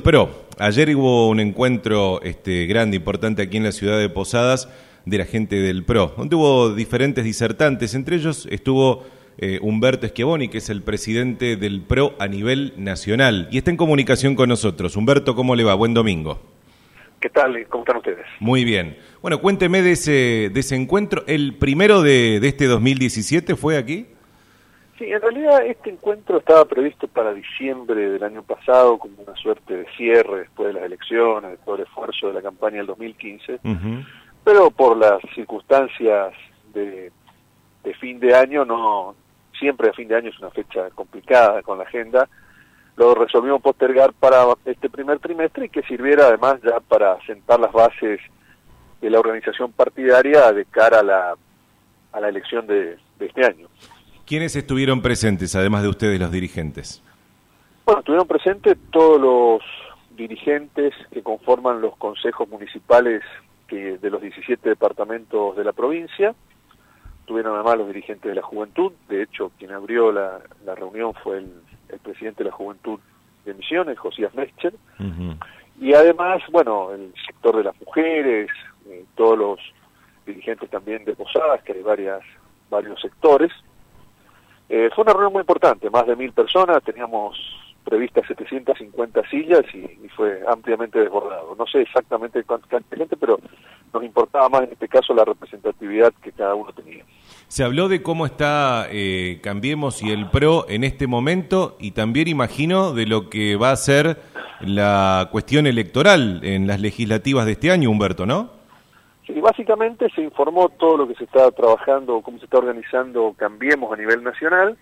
PRO. Ayer hubo un encuentro grande, importante aquí en la ciudad de Posadas de la gente del PRO, donde hubo diferentes disertantes. Entre ellos estuvo Humberto Schiavoni, que es el presidente del PRO a nivel nacional, y está en comunicación con nosotros. Humberto, ¿cómo le va? Buen domingo. ¿Qué tal? ¿Cómo están ustedes? Muy bien. Bueno, cuénteme de ese encuentro. ¿El primero de este 2017 fue aquí? Sí, en realidad este encuentro estaba previsto para diciembre del año pasado como una suerte de cierre después de las elecciones, después del esfuerzo de la campaña del 2015, pero por las circunstancias de fin de año, no siempre a fin de año es una fecha complicada con la agenda, lo resolvimos postergar para este primer trimestre y que sirviera además ya para sentar las bases de la organización partidaria de cara a la elección de este año. ¿Quiénes estuvieron presentes, además de ustedes, los dirigentes? Bueno, estuvieron presentes todos los dirigentes que conforman los consejos municipales de los 17 departamentos de la provincia. Tuvieron además los dirigentes de la juventud. De hecho, quien abrió la reunión fue el presidente de la juventud de Misiones, Josías Mescher. Y además, bueno, el sector de las mujeres, todos los dirigentes también de Posadas, que hay varios sectores. Fue una reunión muy importante, más de 1000 personas, teníamos previstas 750 sillas y fue ampliamente desbordado. No sé exactamente cuánta gente, pero nos importaba más en este caso la representatividad que cada uno tenía. Se habló de cómo está Cambiemos y el PRO en este momento y también imagino de lo que va a ser la cuestión electoral en las legislativas de este año, Humberto, ¿no? Sí, básicamente se informó todo lo que se está trabajando, cómo se está organizando Cambiemos a nivel nacional,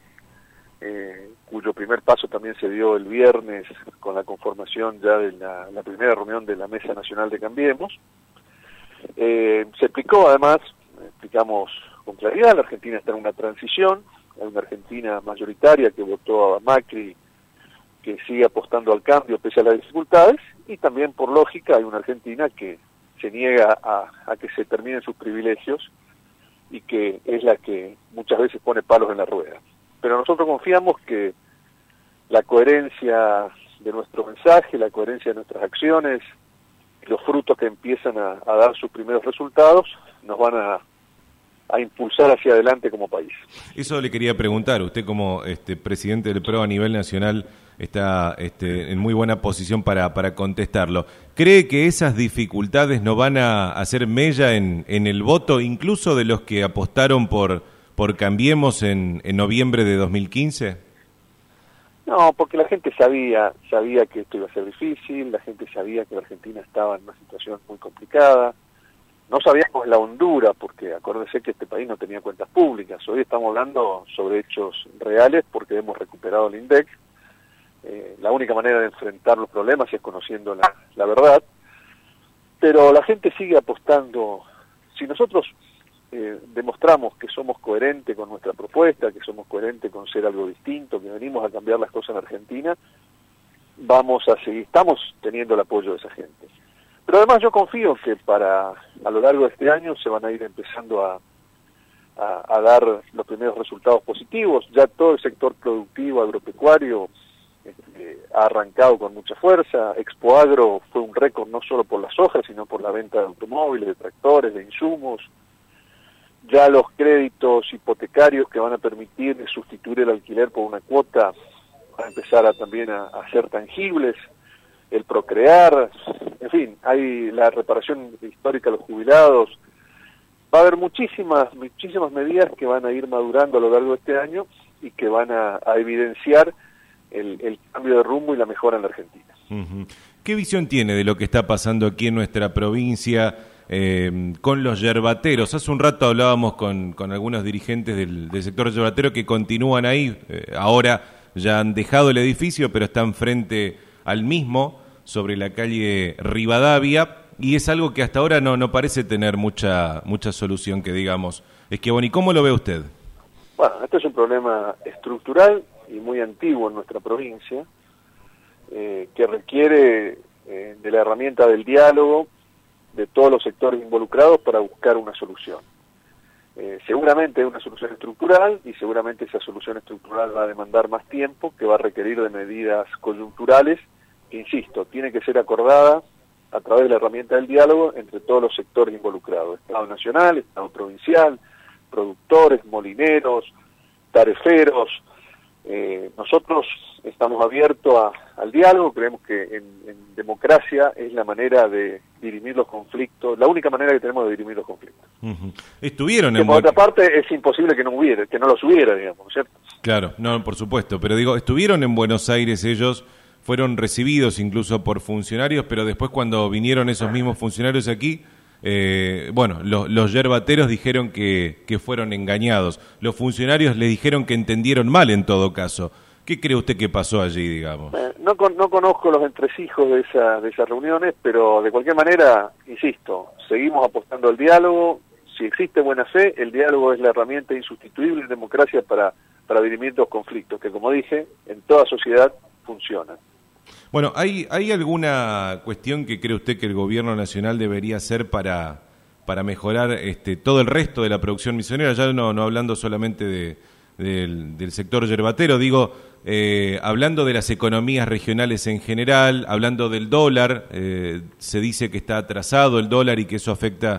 cuyo primer paso también se dio el viernes con la conformación ya de la primera reunión de la Mesa Nacional de Cambiemos. Se explicó además, explicamos con claridad, la Argentina está en una transición, hay una Argentina mayoritaria que votó a Macri, que sigue apostando al cambio pese a las dificultades, y también por lógica hay una Argentina que se niega a que se terminen sus privilegios y que es la que muchas veces pone palos en la rueda. Pero nosotros confiamos que la coherencia de nuestro mensaje, la coherencia de nuestras acciones, los frutos que empiezan a dar sus primeros resultados, nos van a impulsar hacia adelante como país. Eso le quería preguntar, usted como presidente del PRO a nivel nacional está en muy buena posición para contestarlo. ¿Cree que esas dificultades no van a hacer mella en el voto, incluso de los que apostaron por Cambiemos en noviembre de 2015? No, porque la gente sabía que esto iba a ser difícil, la gente sabía que la Argentina estaba en una situación muy complicada. No sabíamos la hondura, porque acuérdese que este país no tenía cuentas públicas. Hoy estamos hablando sobre hechos reales porque hemos recuperado el INDEC. La única manera de enfrentar los problemas es conociendo la verdad. Pero la gente sigue apostando. Si nosotros demostramos que somos coherentes con nuestra propuesta, que somos coherentes con ser algo distinto, que venimos a cambiar las cosas en Argentina, vamos a seguir, estamos teniendo el apoyo de esa gente. Pero además yo confío que a lo largo de este año se van a ir empezando a dar los primeros resultados positivos. Ya todo el sector productivo agropecuario ha arrancado con mucha fuerza. Expoagro fue un récord no solo por las hojas, sino por la venta de automóviles, de tractores, de insumos. Ya los créditos hipotecarios que van a permitir sustituir el alquiler por una cuota van a empezar también a ser tangibles. El procrear, en fin, hay la reparación histórica de los jubilados. Va a haber muchísimas medidas que van a ir madurando a lo largo de este año y que van a evidenciar el cambio de rumbo y la mejora en la Argentina. ¿Qué visión tiene de lo que está pasando aquí en nuestra provincia con los yerbateros? Hace un rato hablábamos con algunos dirigentes del sector yerbatero que continúan ahí, ahora ya han dejado el edificio, pero están frente al mismo, sobre la calle Rivadavia, y es algo que hasta ahora no parece tener mucha solución, que digamos. Schiavoni, ¿cómo lo ve usted? Bueno, este es un problema estructural y muy antiguo en nuestra provincia, que requiere de la herramienta del diálogo de todos los sectores involucrados para buscar una solución. Seguramente es una solución estructural y seguramente esa solución estructural va a demandar más tiempo, que va a requerir de medidas coyunturales que, insisto, tiene que ser acordada a través de la herramienta del diálogo entre todos los sectores involucrados, Estado nacional, Estado provincial, productores, molineros, tareferos. Nosotros estamos abiertos al diálogo, creemos que en democracia es la manera de dirimir los conflictos, la única manera que tenemos de dirimir los conflictos. Estuvieron que por otra parte es imposible que no los hubiera, digamos, ¿cierto? Claro, no, por supuesto, pero digo, estuvieron en Buenos Aires ellos, fueron recibidos incluso por funcionarios, pero después cuando vinieron esos mismos funcionarios aquí, bueno, los yerbateros dijeron que fueron engañados. Los funcionarios les dijeron que entendieron mal en todo caso. ¿Qué cree usted que pasó allí, digamos? No conozco los entresijos de esas reuniones, pero de cualquier manera, insisto, seguimos apostando al diálogo. Si existe buena fe, el diálogo es la herramienta insustituible en democracia para dirimir los conflictos, que como dije, en toda sociedad funcionan. Bueno, ¿hay alguna cuestión que cree usted que el gobierno nacional debería hacer para mejorar todo el resto de la producción misionera? Ya no hablando solamente del sector yerbatero, digo, hablando de las economías regionales en general, hablando del dólar, se dice que está atrasado el dólar y que eso afecta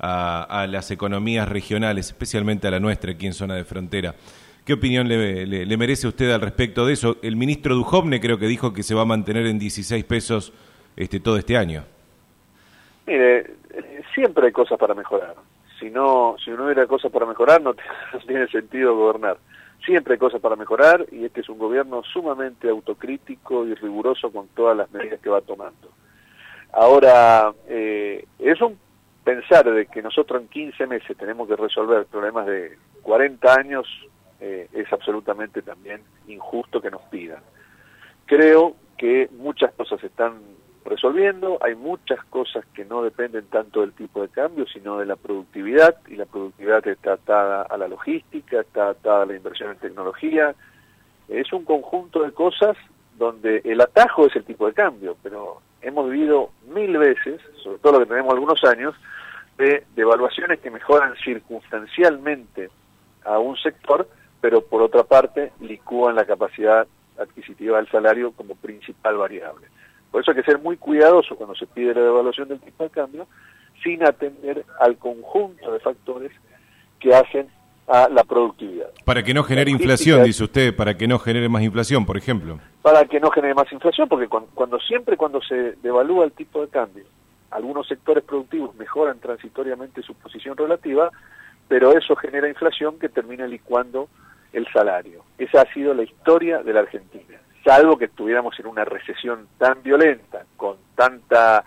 a las economías regionales, especialmente a la nuestra aquí en zona de frontera. ¿Qué opinión le merece usted al respecto de eso? El ministro Duhovne creo que dijo que se va a mantener en 16 pesos todo este año. Mire, siempre hay cosas para mejorar. Si no hubiera cosas para mejorar, no tiene sentido gobernar. Siempre hay cosas para mejorar y este es un gobierno sumamente autocrítico y riguroso con todas las medidas que va tomando. Ahora, es un pensar de que nosotros en 15 meses tenemos que resolver problemas de 40 años, es absolutamente también injusto que nos pidan. Creo que muchas cosas se están resolviendo, hay muchas cosas que no dependen tanto del tipo de cambio, sino de la productividad, y la productividad está atada a la logística, está atada a la inversión en tecnología. Es un conjunto de cosas donde el atajo es el tipo de cambio, pero hemos vivido 1000 veces, sobre todo lo que tenemos algunos años, de devaluaciones que mejoran circunstancialmente a un sector, pero por otra parte licúan la capacidad adquisitiva del salario como principal variable. Por eso hay que ser muy cuidadoso cuando se pide la devaluación del tipo de cambio, sin atender al conjunto de factores que hacen a la productividad. Para que no genere inflación, dice usted, para que no genere más inflación, por ejemplo. Para que no genere más inflación, porque cuando se devalúa el tipo de cambio, algunos sectores productivos mejoran transitoriamente su posición relativa, pero eso genera inflación que termina licuando el salario. Esa ha sido la historia de la Argentina. Salvo que estuviéramos en una recesión tan violenta, con tanta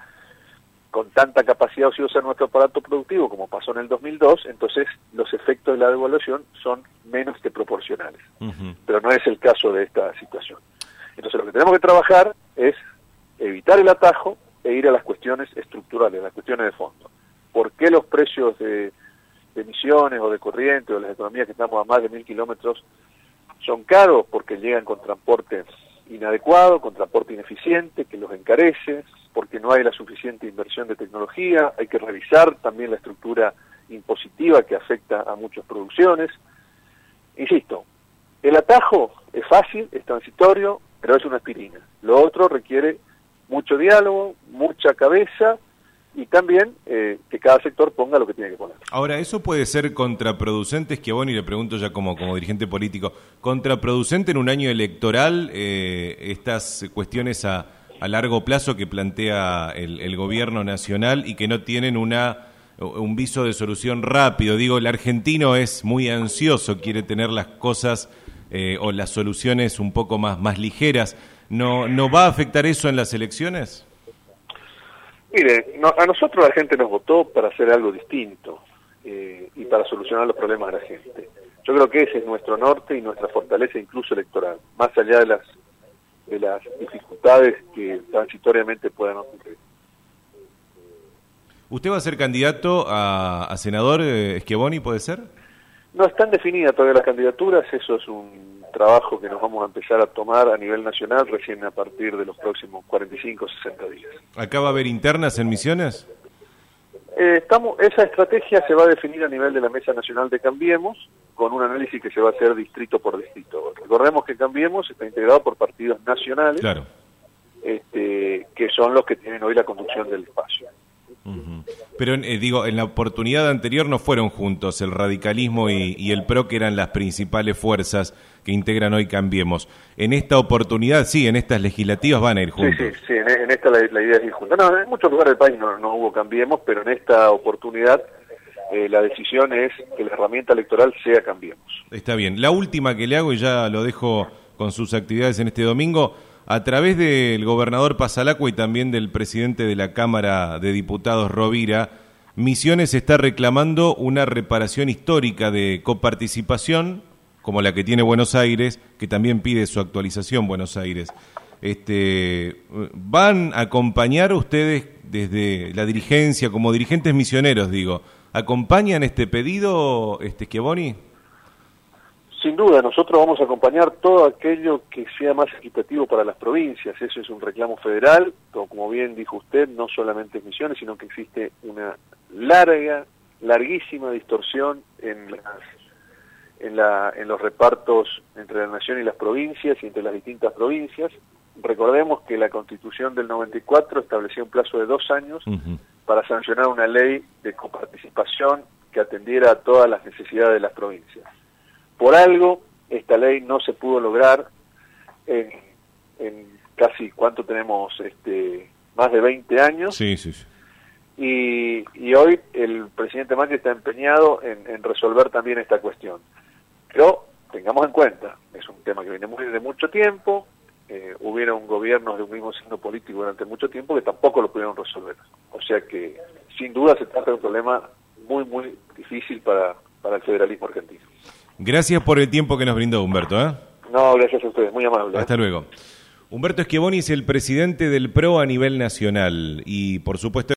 capacidad ociosa en nuestro aparato productivo como pasó en el 2002, entonces los efectos de la devaluación son menos que proporcionales. Pero no es el caso de esta situación. Entonces lo que tenemos que trabajar es evitar el atajo e ir a las cuestiones estructurales, a las cuestiones de fondo. ¿Por qué los precios de emisiones o de corriente o de las economías que estamos a más de 1000 kilómetros son caros? Porque llegan con transporte inadecuado, con transporte ineficiente, que los encarece, porque no hay la suficiente inversión de tecnología, hay que revisar también la estructura impositiva que afecta a muchas producciones. Insisto, el atajo es fácil, es transitorio, pero es una aspirina. Lo otro requiere mucho diálogo, mucha cabeza, y también que cada sector ponga lo que tiene que poner. Ahora, ¿eso puede ser contraproducente? Schiavoni, le pregunto ya como dirigente político, ¿contraproducente en un año electoral estas cuestiones a largo plazo que plantea el gobierno nacional y que no tienen un viso de solución rápido? Digo, el argentino es muy ansioso, quiere tener las cosas o las soluciones un poco más ligeras. ¿No va a afectar eso en las elecciones? Mire, a nosotros la gente nos votó para hacer algo distinto y para solucionar los problemas de la gente. Yo creo que ese es nuestro norte y nuestra fortaleza incluso electoral, más allá de las dificultades que transitoriamente puedan ocurrir. ¿Usted va a ser candidato a senador, Schiavoni, puede ser? No están definidas todavía las candidaturas, eso es un trabajo que nos vamos a empezar a tomar a nivel nacional recién a partir de los próximos 45 o 60 días. ¿Acá va a haber internas en Misiones? Esa estrategia se va a definir a nivel de la Mesa Nacional de Cambiemos, con un análisis que se va a hacer distrito por distrito. Recordemos que Cambiemos está integrado por partidos nacionales. Claro. que son los que tienen hoy la conducción del espacio. Pero digo, en la oportunidad anterior no fueron juntos el radicalismo y el PRO, que eran las principales fuerzas que integran hoy Cambiemos. En esta oportunidad, sí, en estas legislativas van a ir juntos. Sí, en esta la idea es ir juntos. No, en muchos lugares del país no hubo Cambiemos, pero en esta oportunidad la decisión es que la herramienta electoral sea Cambiemos. Está bien. La última que le hago, y ya lo dejo con sus actividades en este domingo, a través del gobernador Pasalacua y también del presidente de la Cámara de Diputados, Rovira, Misiones está reclamando una reparación histórica de coparticipación, como la que tiene Buenos Aires, que también pide su actualización Buenos Aires. ¿Van a acompañar ustedes desde la dirigencia, como dirigentes misioneros, digo, acompañan este pedido, Schiavoni? Sin duda, nosotros vamos a acompañar todo aquello que sea más equitativo para las provincias. Eso es un reclamo federal, como bien dijo usted, no solamente en Misiones, sino que existe una larguísima distorsión en los repartos entre la nación y las provincias y entre las distintas provincias. Recordemos que la Constitución del 94 estableció un plazo de 2 años para sancionar una ley de coparticipación que atendiera a todas las necesidades de las provincias. Por algo, esta ley no se pudo lograr en casi, ¿cuánto tenemos? Más de 20 años. Sí. Y hoy el presidente Macri está empeñado en resolver también esta cuestión. Pero tengamos en cuenta, es un tema que viene muy de mucho tiempo, hubieron gobiernos de un mismo signo político durante mucho tiempo que tampoco lo pudieron resolver. O sea que, sin duda, se trata de un problema muy, muy difícil para el federalismo argentino. Gracias por el tiempo que nos brindó, Humberto. No, gracias a ustedes, muy amable. Hasta luego. Humberto Schiavoni es el presidente del PRO a nivel nacional y, por supuesto,